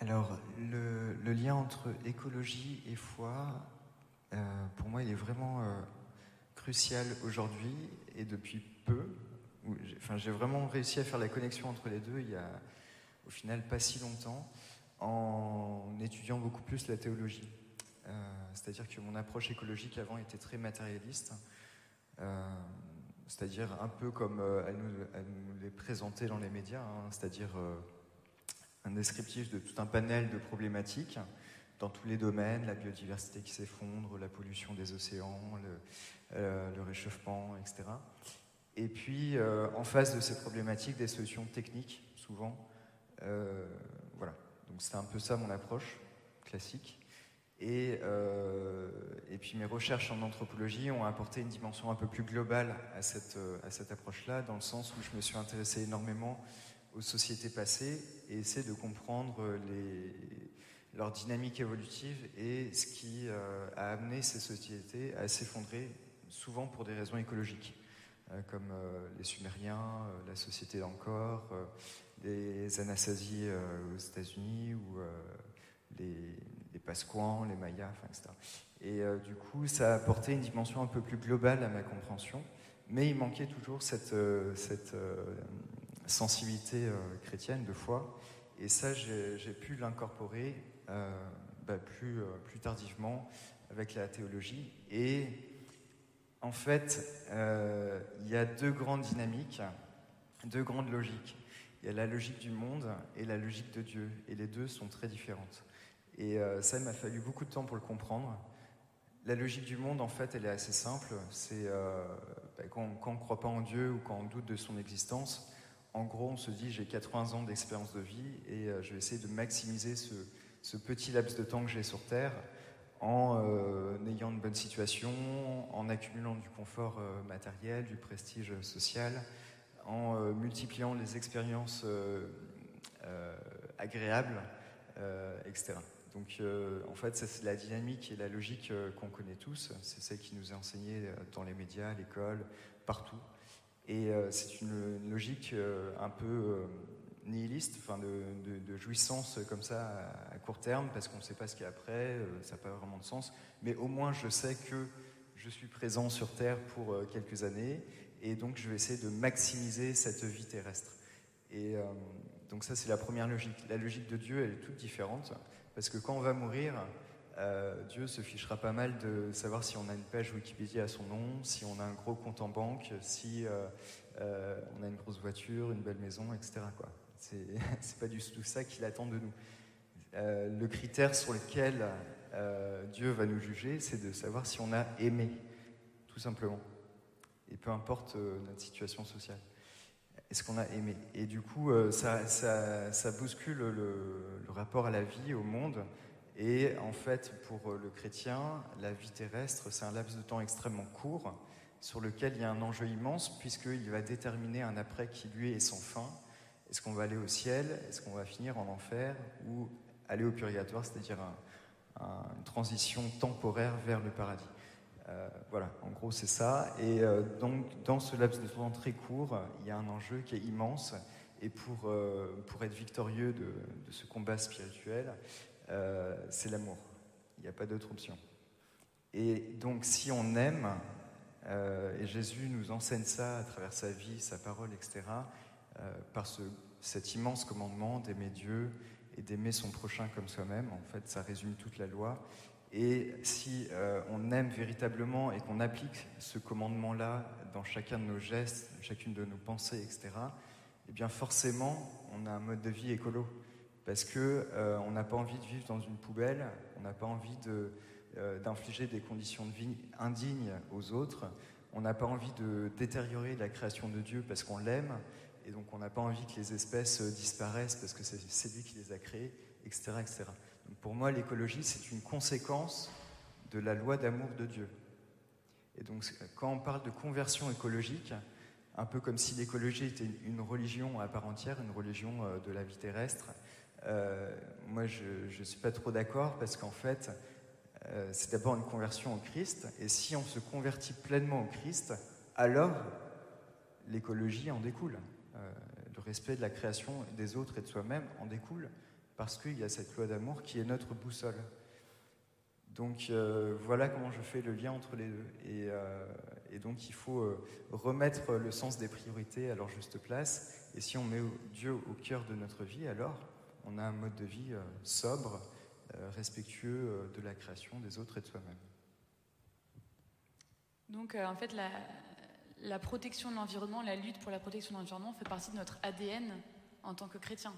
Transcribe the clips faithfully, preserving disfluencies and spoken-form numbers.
Alors, le, le lien entre écologie et foi, euh, pour moi, il est vraiment euh, crucial aujourd'hui et depuis peu. Où j'ai, enfin, j'ai vraiment réussi à faire la connexion entre les deux il y a, au final, pas si longtemps, en étudiant beaucoup plus la théologie. Euh, c'est-à-dire que mon approche écologique avant était très matérialiste, euh, c'est-à-dire un peu comme euh, elle, nous, elle nous l'est présentée dans les médias, hein, c'est-à-dire euh, un descriptif de tout un panel de problématiques dans tous les domaines, la biodiversité qui s'effondre, la pollution des océans, le, euh, le réchauffement, et cetera. Et puis, euh, en face de ces problématiques, des solutions techniques, souvent. Euh, voilà. Donc, c'est un peu ça mon approche classique. Et, euh, et puis, mes recherches en anthropologie ont apporté une dimension un peu plus globale à cette, à cette approche-là, dans le sens où je me suis intéressé énormément aux sociétés passées et essayer de comprendre les, leur dynamique évolutive et ce qui euh, a amené ces sociétés à s'effondrer, souvent pour des raisons écologiques, euh, comme euh, les Sumériens, euh, la société d'Angkor, euh, les Anasazi euh, aux États-Unis ou euh, les, les Pasquans, les Mayas, enfin, et cetera. Et euh, du coup, ça a apporté une dimension un peu plus globale à ma compréhension, mais il manquait toujours cette, euh, cette euh, sensibilité euh, chrétienne de foi, et ça j'ai, j'ai pu l'incorporer euh, bah, plus, euh, plus tardivement avec la théologie. Et en fait, euh, il y a deux grandes dynamiques, deux grandes logiques. Il y a la logique du monde et la logique de Dieu, et les deux sont très différentes. Et euh, ça, il m'a fallu beaucoup de temps pour le comprendre. La logique du monde, en fait, elle est assez simple. C'est euh, bah, quand, quand on ne croit pas en Dieu ou quand on doute de son existence, en gros, on se dit j'ai quatre-vingts ans d'expérience de vie et euh, je vais essayer de maximiser ce, ce petit laps de temps que j'ai sur Terre en euh, ayant une bonne situation, en accumulant du confort euh, matériel, du prestige social, en euh, multipliant les expériences euh, euh, agréables, euh, et cetera. Donc euh, en fait, ça, c'est la dynamique et la logique euh, qu'on connaît tous. C'est celle qui nous est enseignée dans les médias, à l'école, partout. Et euh, c'est une, une logique euh, un peu euh, nihiliste, enfin de, de, de jouissance comme ça à, à court terme, parce qu'on ne sait pas ce qu'il y a après, euh, ça n'a pas vraiment de sens. Mais au moins, je sais que je suis présent sur Terre pour euh, quelques années, et donc je vais essayer de maximiser cette vie terrestre. Et euh, donc ça, c'est la première logique. La logique de Dieu, elle est toute différente, parce que quand on va mourir, euh, Dieu se fichera pas mal de savoir si on a une page Wikipédia à son nom, si on a un gros compte en banque, si euh, euh, on a une grosse voiture, une belle maison, et cetera, quoi. C'est, c'est pas du tout ça qu'il attend de nous. Euh, le critère sur lequel euh, Dieu va nous juger, c'est de savoir si on a aimé, tout simplement. Et peu importe euh, notre situation sociale. Est-ce qu'on a aimé? Et du coup, euh, ça, ça, ça bouscule le, le rapport à la vie, au monde. Et en fait, pour le chrétien, la vie terrestre, c'est un laps de temps extrêmement court, sur lequel il y a un enjeu immense, puisqu'il va déterminer un après qui, lui, est sans fin. Est-ce qu'on va aller au ciel? Est-ce qu'on va finir en enfer? Ou aller au purgatoire, c'est-à-dire un, un, une transition temporaire vers le paradis? Euh, voilà, en gros c'est ça. Et euh, donc dans ce laps de temps très court, il y a un enjeu qui est immense. Et pour, euh, pour être victorieux de, de ce combat spirituel, euh, c'est l'amour. Il n'y a pas d'autre option. Et donc si on aime, euh, et Jésus nous enseigne ça à travers sa vie, sa parole, et cetera, euh, par ce, cet immense commandement d'aimer Dieu et d'aimer son prochain comme soi-même, en fait ça résume toute la loi. Et si euh, on aime véritablement et qu'on applique ce commandement-là dans chacun de nos gestes, chacune de nos pensées, et cetera, eh bien forcément, on a un mode de vie écolo. Parce qu'on euh, n'a pas envie de vivre dans une poubelle, on n'a pas envie de, euh, d'infliger des conditions de vie indignes aux autres, on n'a pas envie de détériorer la création de Dieu parce qu'on l'aime, et donc on n'a pas envie que les espèces disparaissent parce que c'est, c'est lui qui les a créées, et cetera, et cetera. Donc pour moi, l'écologie, c'est une conséquence de la loi d'amour de Dieu. Et donc, quand on parle de conversion écologique, un peu comme si l'écologie était une religion à part entière, une religion de la vie terrestre, euh, moi, je ne suis pas trop d'accord parce qu'en fait, euh, c'est d'abord une conversion au Christ. Et si on se convertit pleinement au Christ, alors l'écologie en découle. Euh, le respect de la création des autres et de soi-même en découle. parce qu'il y a cette loi d'amour qui est notre boussole. Donc euh, voilà comment je fais le lien entre les deux. Et, euh, et donc il faut euh, remettre le sens des priorités à leur juste place. Et si on met Dieu au cœur de notre vie, alors on a un mode de vie euh, sobre, euh, respectueux euh, de la création, des autres et de soi-même. Donc euh, en fait, la, la protection de l'environnement, la lutte pour la protection de l'environnement fait partie de notre A D N en tant que chrétien.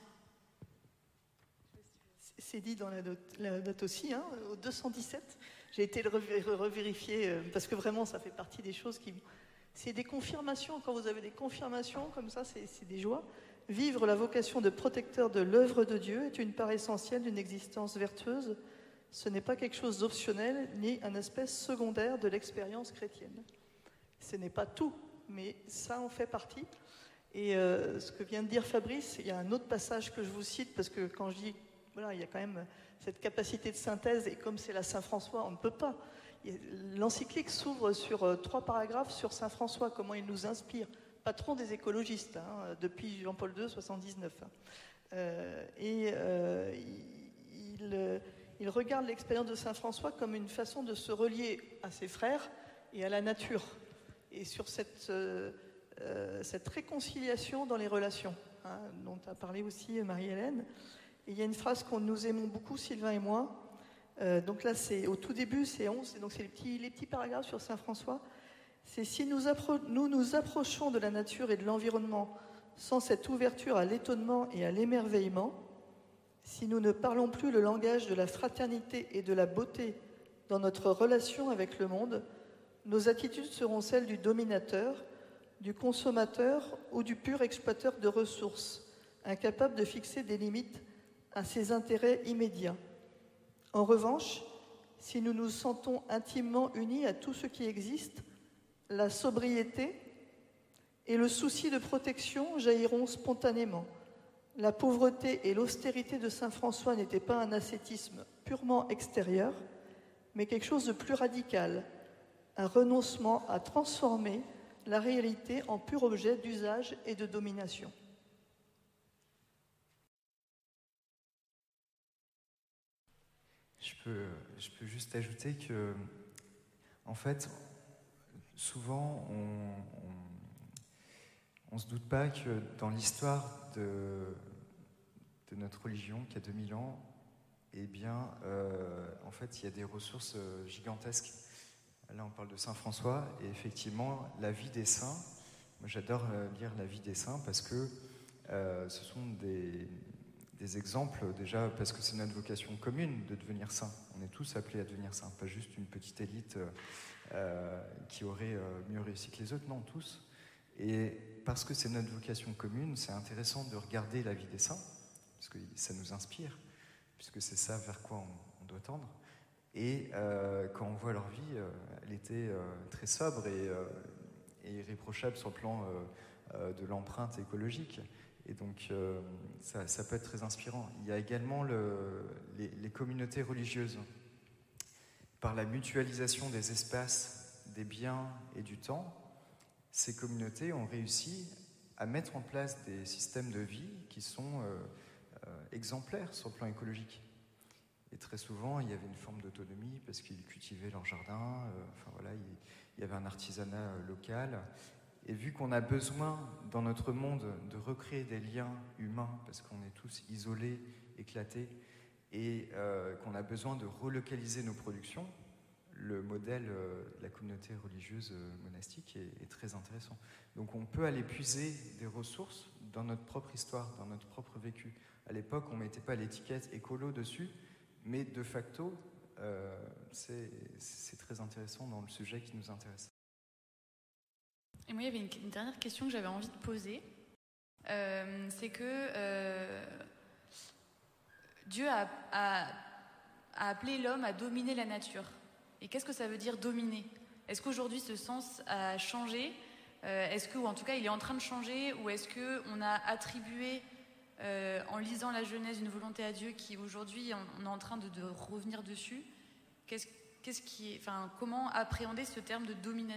C'est dit dans la note, la note aussi, hein, au deux cent dix-sept. J'ai été le revérifier euh, parce que vraiment, ça fait partie des choses qui... C'est des confirmations. Quand vous avez des confirmations comme ça, c'est, c'est des joies. Vivre la vocation de protecteur de l'œuvre de Dieu est une part essentielle d'une existence vertueuse. Ce n'est pas quelque chose d'optionnel ni un aspect secondaire de l'expérience chrétienne. Ce n'est pas tout, mais ça en fait partie. Et euh, ce que vient de dire Fabrice, il y a un autre passage que je vous cite parce que quand je dis voilà, il y a quand même cette capacité de synthèse, et comme c'est la Saint-François, on ne peut pas. L'encyclique s'ouvre sur euh, trois paragraphes sur Saint-François, comment il nous inspire, patron des écologistes, hein, depuis Jean-Paul deux, soixante-dix-neuf. Euh, et euh, il, il, il regarde l'expérience de Saint-François comme une façon de se relier à ses frères et à la nature, et sur cette, euh, euh, cette réconciliation dans les relations, hein, dont a parlé aussi Marie-Hélène. Et il y a une phrase qu'on nous aimons beaucoup, Sylvain et moi. Euh, donc là, c'est au tout début, c'est onze, donc c'est les petits, les petits paragraphes sur Saint-François. C'est si nous, appro- nous nous approchons de la nature et de l'environnement sans cette ouverture à l'étonnement et à l'émerveillement, si nous ne parlons plus le langage de la fraternité et de la beauté dans notre relation avec le monde, nos attitudes seront celles du dominateur, du consommateur ou du pur exploiteur de ressources, incapable de fixer des limites à ses intérêts immédiats. En revanche, si nous nous sentons intimement unis à tout ce qui existe, la sobriété et le souci de protection jailliront spontanément. La pauvreté et l'austérité de saint François n'étaient pas un ascétisme purement extérieur, mais quelque chose de plus radical, un renoncement à transformer la réalité en pur objet d'usage et de domination. Je peux, je peux juste ajouter que, en fait, souvent, on ne se doute pas que dans l'histoire de, de notre religion, qui a deux mille ans, eh bien, euh, en fait, il y a des ressources gigantesques. Là, on parle de saint François, et effectivement, la vie des saints, moi j'adore lire la vie des saints parce que euh, ce sont des... des exemples, déjà parce que c'est notre vocation commune de devenir saint. On est tous appelés à devenir saints, pas juste une petite élite euh, qui aurait euh, mieux réussi que les autres, non, tous. Et parce que c'est notre vocation commune, c'est intéressant de regarder la vie des saints, parce que ça nous inspire, puisque c'est ça vers quoi on, on doit tendre. Et euh, quand on voit leur vie, euh, elle était euh, très sobre et, euh, et irréprochable sur le plan euh, euh, de l'empreinte écologique. Et donc, euh, ça, ça peut être très inspirant. Il y a également le, les, les communautés religieuses. Par la mutualisation des espaces, des biens et du temps, ces communautés ont réussi à mettre en place des systèmes de vie qui sont euh, euh, exemplaires sur le plan écologique. Et très souvent, il y avait une forme d'autonomie parce qu'ils cultivaient leur jardin. Euh, enfin voilà, il, il y avait un artisanat local. Et vu qu'on a besoin, dans notre monde, de recréer des liens humains, parce qu'on est tous isolés, éclatés, et euh, qu'on a besoin de relocaliser nos productions, le modèle euh, de la communauté religieuse euh, monastique est, est très intéressant. Donc on peut aller puiser des ressources dans notre propre histoire, dans notre propre vécu. À l'époque, on ne mettait pas l'étiquette écolo dessus, mais de facto, euh, c'est, c'est très intéressant dans le sujet qui nous intéresse. Et moi, il y avait une, une dernière question que j'avais envie de poser. Euh, c'est que euh, Dieu a, a, a appelé l'homme à dominer la nature. Et qu'est-ce que ça veut dire dominer ? Est-ce qu'aujourd'hui ce sens a changé ? euh, Est-ce que, ou en tout cas, il est en train de changer ? Ou est-ce qu'on a attribué, euh, en lisant la Genèse, une volonté à Dieu qui aujourd'hui on, on est en train de, de revenir dessus ? Qu'est-ce, qu'est-ce qui est, enfin, comment appréhender ce terme de domination ?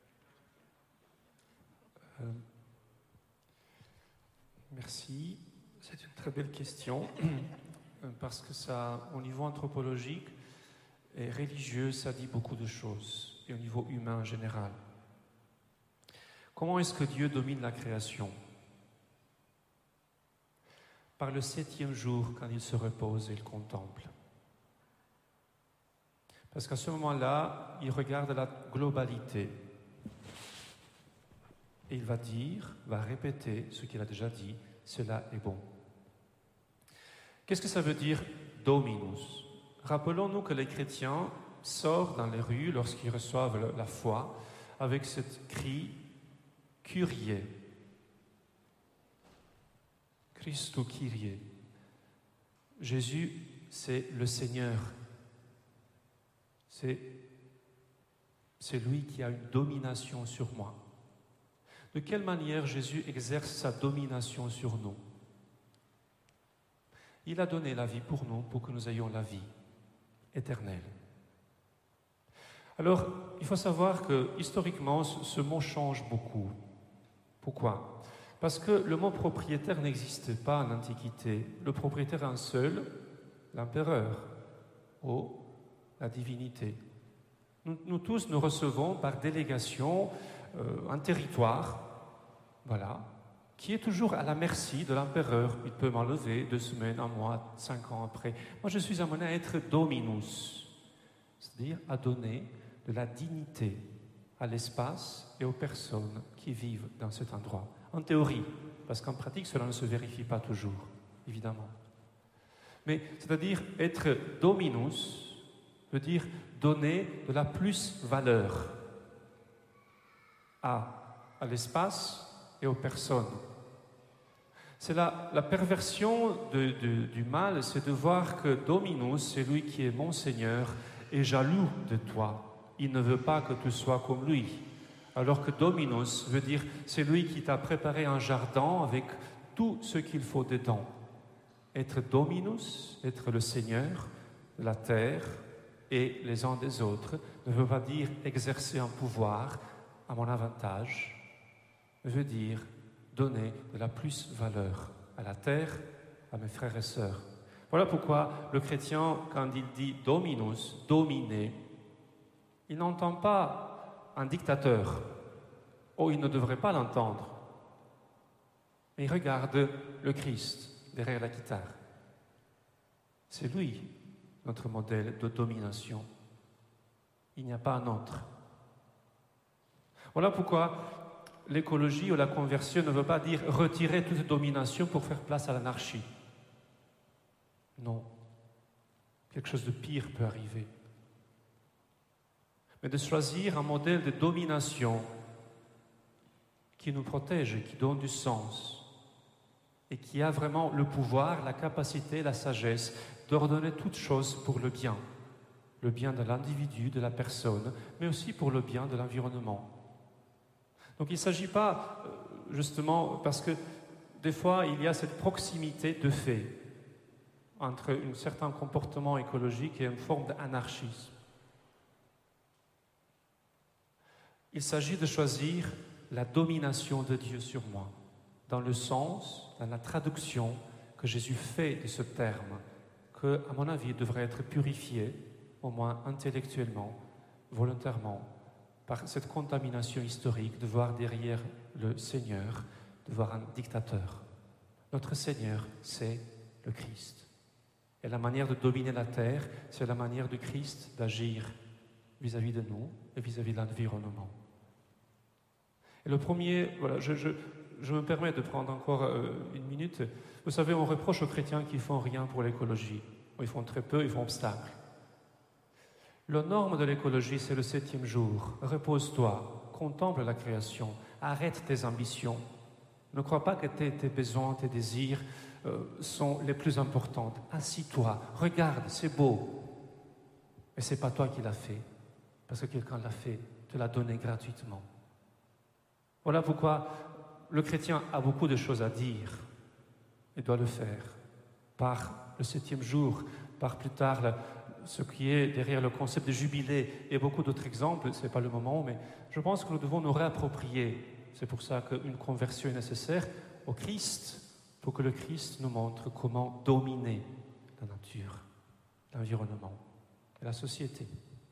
Euh, merci. C'est une très belle question, parce que ça, au niveau anthropologique et religieux, ça dit beaucoup de choses, et au niveau humain en général. Comment est-ce que Dieu domine la création? Par le septième jour, quand il se repose et il contemple. Parce qu'à ce moment-là, il regarde la globalité. Et il va dire, va répéter ce qu'il a déjà dit, cela est bon. Qu'est-ce que ça veut dire Dominus? Rappelons-nous que les chrétiens sortent dans les rues lorsqu'ils reçoivent la foi avec ce cri Kyrie. Christou Kyrie. Jésus, c'est le Seigneur. C'est, c'est lui qui a une domination sur moi. De quelle manière Jésus exerce sa domination sur nous? Il a donné la vie pour nous, pour que nous ayons la vie éternelle. Alors, il faut savoir que, historiquement, ce mot change beaucoup. Pourquoi? Parce que le mot propriétaire n'existait pas en Antiquité. Le propriétaire est un seul, l'empereur, ou la divinité. Nous, nous tous, nous recevons par délégation euh, un territoire, voilà, qui est toujours à la merci de l'empereur. Il peut m'enlever deux semaines, un mois, cinq ans après. Moi, je suis amené à être dominus, c'est-à-dire à donner de la dignité à l'espace et aux personnes qui vivent dans cet endroit. En théorie, parce qu'en pratique, cela ne se vérifie pas toujours, évidemment. Mais c'est-à-dire être dominus veut dire donner de la plus-valeur à, à l'espace et aux personnes. C'est la, la perversion de, de, du mal, c'est de voir que Dominus, c'est lui qui est mon Seigneur, est jaloux de toi. Il ne veut pas que tu sois comme lui. Alors que Dominus veut dire, c'est lui qui t'a préparé un jardin avec tout ce qu'il faut dedans. Être Dominus, être le Seigneur de la terre et les uns des autres, ne veut pas dire exercer un pouvoir à mon avantage, veut dire donner de la plus-valeur à la terre, à mes frères et sœurs. Voilà pourquoi le chrétien, quand il dit Dominus, dominer, il n'entend pas un dictateur. Oh, il ne devrait pas l'entendre. Mais il regarde le Christ derrière la guitare. C'est lui, notre modèle de domination. Il n'y a pas un autre. Voilà pourquoi l'écologie ou la conversion ne veut pas dire retirer toute domination pour faire place à l'anarchie. Non. Quelque chose de pire peut arriver. Mais de choisir un modèle de domination qui nous protège, qui donne du sens et qui a vraiment le pouvoir, la capacité, la sagesse d'ordonner toutes choses pour le bien. Le bien de l'individu, de la personne, mais aussi pour le bien de l'environnement. Donc il ne s'agit pas, justement, parce que des fois il y a cette proximité de fait entre un certain comportement écologique et une forme d'anarchisme. Il s'agit de choisir la domination de Dieu sur moi, dans le sens, dans la traduction que Jésus fait de ce terme, que, à mon avis, devrait être purifié, au moins intellectuellement, volontairement, par cette contamination historique de voir derrière le Seigneur, de voir un dictateur. Notre Seigneur, c'est le Christ. Et la manière de dominer la terre, c'est la manière du Christ d'agir vis-à-vis de nous et vis-à-vis de l'environnement. Et le premier, voilà, je, je, je me permets de prendre encore euh, une minute. Vous savez, on reproche aux chrétiens qu'ils ne font rien pour l'écologie. Ils font très peu, ils font obstacle. La norme de l'écologie, c'est le septième jour. Repose-toi, contemple la création, arrête tes ambitions. Ne crois pas que tes, tes besoins, tes désirs euh, sont les plus importants. Assis-toi, regarde, c'est beau. Mais ce n'est pas toi qui l'as fait, parce que quelqu'un l'a fait, te l'a donné gratuitement. Voilà pourquoi le chrétien a beaucoup de choses à dire et doit le faire par le septième jour, par plus tard la, ce qui est derrière le concept de jubilé et beaucoup d'autres exemples. Ce n'est pas le moment, mais je pense que nous devons nous réapproprier. C'est pour ça qu'une conversion est nécessaire au Christ, pour que le Christ nous montre comment dominer la nature, l'environnement et la société.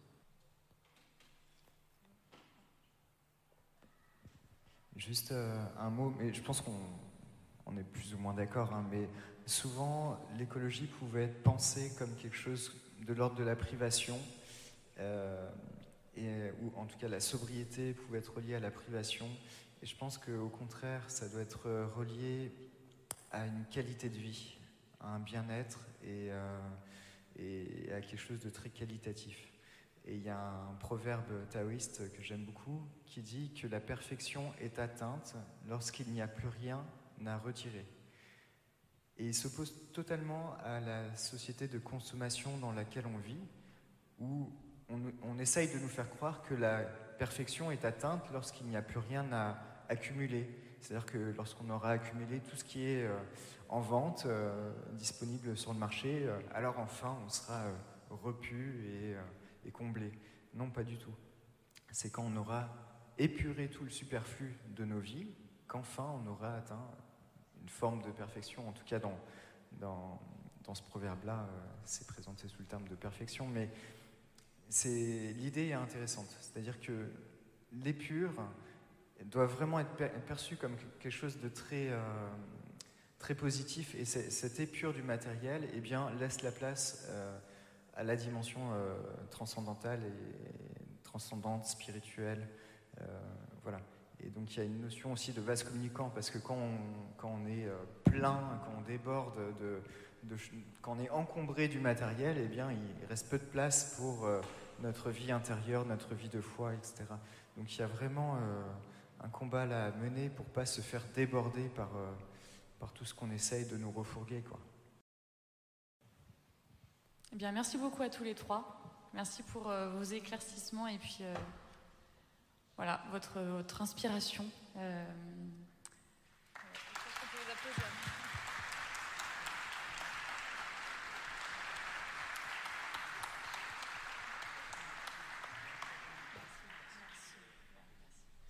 Juste euh, un mot, mais je pense qu'on on est plus ou moins d'accord, hein, mais souvent l'écologie pouvait être pensée comme quelque chose de l'ordre de la privation, euh, et, ou en tout cas la sobriété pouvait être reliée à la privation, et je pense qu'au contraire ça doit être relié à une qualité de vie, à un bien-être et, euh, et à quelque chose de très qualitatif. Et il y a un proverbe taoïste que j'aime beaucoup qui dit que la perfection est atteinte lorsqu'il n'y a plus rien à retirer. Et il s'oppose totalement à la société de consommation dans laquelle on vit, où on, on essaye de nous faire croire que la perfection est atteinte lorsqu'il n'y a plus rien à accumuler. C'est-à-dire que lorsqu'on aura accumulé tout ce qui est euh, en vente, euh, disponible sur le marché, euh, alors enfin on sera euh, repu et... Euh, et comblé. Non, pas du tout. C'est quand on aura épuré tout le superflu de nos vies qu'enfin on aura atteint une forme de perfection. En tout cas, dans, dans, dans ce proverbe-là, euh, c'est présenté sous le terme de perfection, mais c'est, l'idée est intéressante. C'est-à-dire que l'épure doit vraiment être perçue comme quelque chose de très, euh, très positif, et cette épure du matériel eh bien, laisse la place euh, à la dimension euh, transcendantale et transcendante, spirituelle, euh, voilà. Et donc il y a une notion aussi de vase communicant, parce que quand on, quand on est euh, plein, quand on déborde, de, de, quand on est encombré du matériel, eh bien il reste peu de place pour euh, notre vie intérieure, notre vie de foi, et cetera. Donc il y a vraiment euh, un combat là à mener pour ne pas se faire déborder par, euh, par tout ce qu'on essaye de nous refourguer, quoi. Eh bien, merci beaucoup à tous les trois. Merci pour euh, vos éclaircissements et puis euh, voilà, votre, votre inspiration. Euh,